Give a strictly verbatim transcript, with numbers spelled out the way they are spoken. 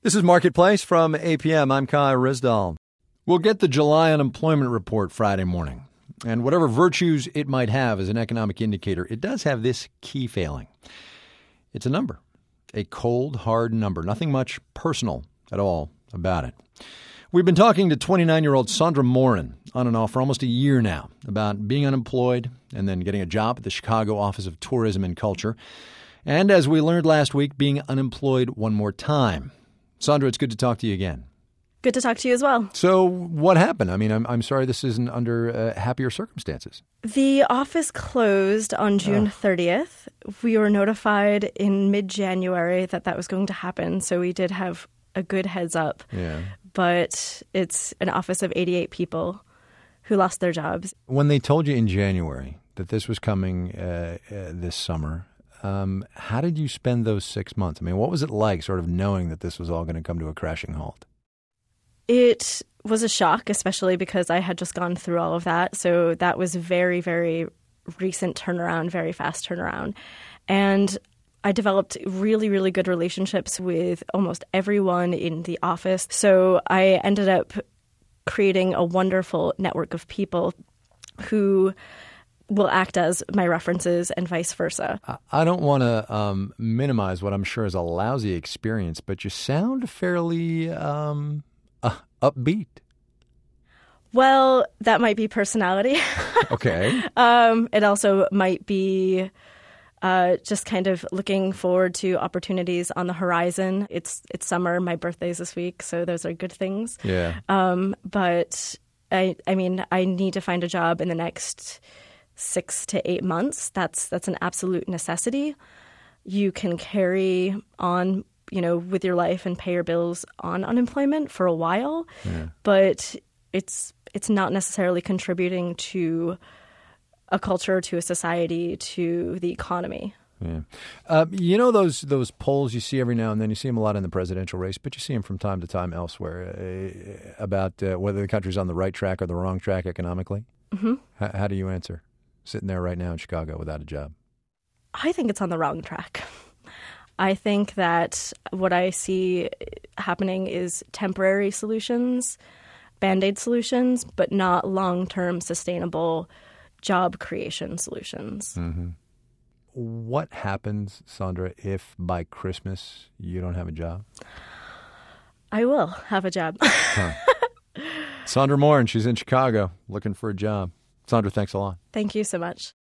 This is Marketplace from A P M. I'm Kai Rizdal. We'll get the July unemployment report Friday morning. And whatever virtues it might have as an economic indicator, it does have this key failing. It's a number, a cold, hard number. Nothing much personal at all about it. We've been talking to twenty-nine-year-old Sandra Morin on and off for almost a year now about being unemployed and then getting a job at the Chicago Office of Tourism and Culture. And as we learned last week, being unemployed one more time. Sandra, it's good to talk to you again. Good to talk to you as well. So what happened? I mean, I'm I'm sorry this isn't under uh, happier circumstances. The office closed on June thirtieth. We were notified in mid-January that that was going to happen, so we did have a good heads up. Yeah. But it's an office of eighty-eight people who lost their jobs. When they told you in January that this was coming uh, uh, this summer, um, how did you spend those six months? I mean, what was it like sort of knowing that this was all going to come to a crashing halt? It was a shock, especially because I had just gone through all of that. So that was very, very recent turnaround, very fast turnaround. And I developed really, really good relationships with almost everyone in the office. So I ended up creating a wonderful network of people who will act as my references and vice versa. I don't want to um, minimize what I'm sure is a lousy experience, but you sound fairly um, uh, upbeat. Well, that might be personality. Okay. um, it also might be uh, just kind of looking forward to opportunities on the horizon. It's it's summer. My birthday's this week, so those are good things. Yeah. Um, but I, I mean, I need to find a job in the next six to eight months. That's that's an absolute necessity. You can carry on, you know, with your life and pay your bills on unemployment for a while, Yeah. but it's it's not necessarily contributing to a culture, to a society, to the economy. Yeah. Uh, you know those those polls you see every now and then? You see them a lot in the presidential race, but you see them from time to time elsewhere uh, about uh, whether the country's on the right track or the wrong track economically. Mm-hmm. H- how do you answer? Sitting there right now in Chicago without a job? I think it's on the wrong track. I think that what I see happening is temporary solutions, Band-Aid solutions, but not long-term sustainable job creation solutions. Mm-hmm. What happens, Sandra, if by Christmas you don't have a job? I will have a job. Huh. Sandra Morin, she's in Chicago looking for a job. Sandra, thanks a lot. Thank you so much.